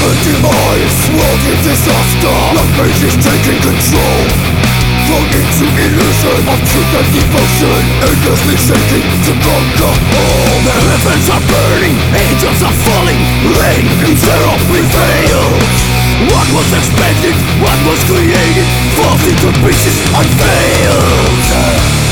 demise, world in disaster. Language is taking control, thrown into illusion of truth and devotion, endlessly seeking to conquer all. The heavens are burning, angels are falling, rain and terror prevails. What was expected, what was created, falls into pieces, unveiled.